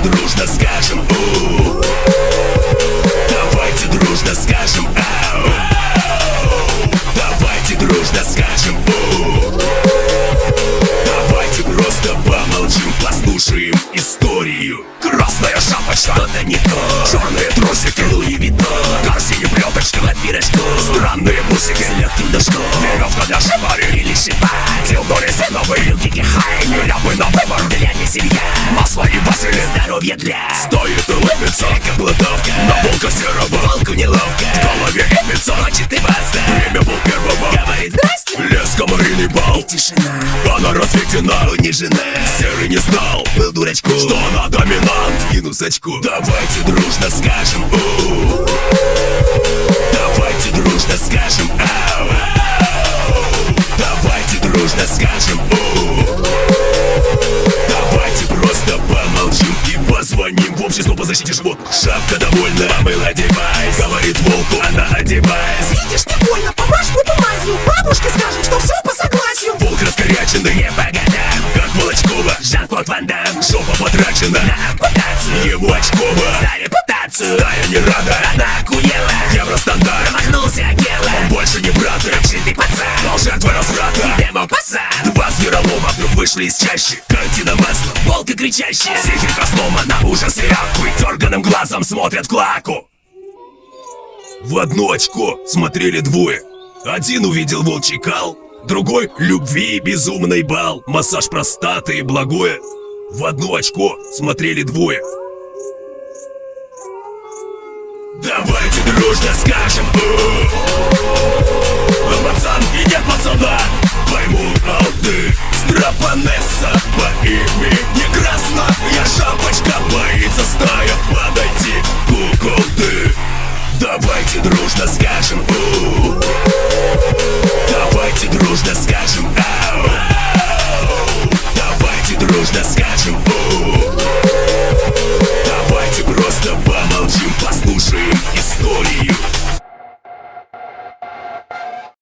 дружно скажем у. Давайте дружно скажем ау. Давайте дружно скажем у. Давайте просто помолчим, послушаем историю. Красная шапочка, что-то не то. Черные трусики, Луи Виттон. Корсине плеточка от пирожку. Странные бусики с легким дождем. Веревка для шипари или щипа. Дилдо резиновый, люки хай. Ляпы на выбор для неселья. Масло и базилик, здоровье для. Стоит улыбиться, как плотовка. На волка серого, волку неловко. В голове имется, хочет и баста. Время пол первого, говорит здрасте. Лес, комариный бал и тишина. Она рассветена, унижена. Серый не знал, был дурачку, что она доминант, минус очку. Давайте дружно скажем у. Давайте дружно скажем ау. Давайте дружно скажем у. Давайте просто помолчим и позвоним в общество по защите животных. Шапка довольна, помыла девайс. Говорит волку, она одевается. Видишь, не больно, помажь мне помазью. Бабушке скажем, что все по согласию. Волк раскоряченный, не по годам, как Волочкова, Жан-Клод Ван Дам. Жопа потрачена на ампутацию, ему очково за репутацию. Стая не рада, она охуела. Евростандарт, промахнулся Гела. Он больше не брат, ракшитый пацан. Был жертвой разврата, демо пацан. Два зверолома вдруг вышли из чащи. Картина маслом, волк и кричащий. Психика сломана, ужас и аквы. Дерганым глазом смотрят клаку. В одно очко смотрели двое. Один увидел волчий кал, другой — любви и безумный бал. Массаж простаты и благое. В одно очко смотрели двое. Давайте дружно скажем пацан и нет пацана поймут алды. Стропонесса по имени Красная Шапочка. Боится стая подойти куколды. Давайте дружно скажем у. Давайте дружно скажем ау. Давайте дружно скажем.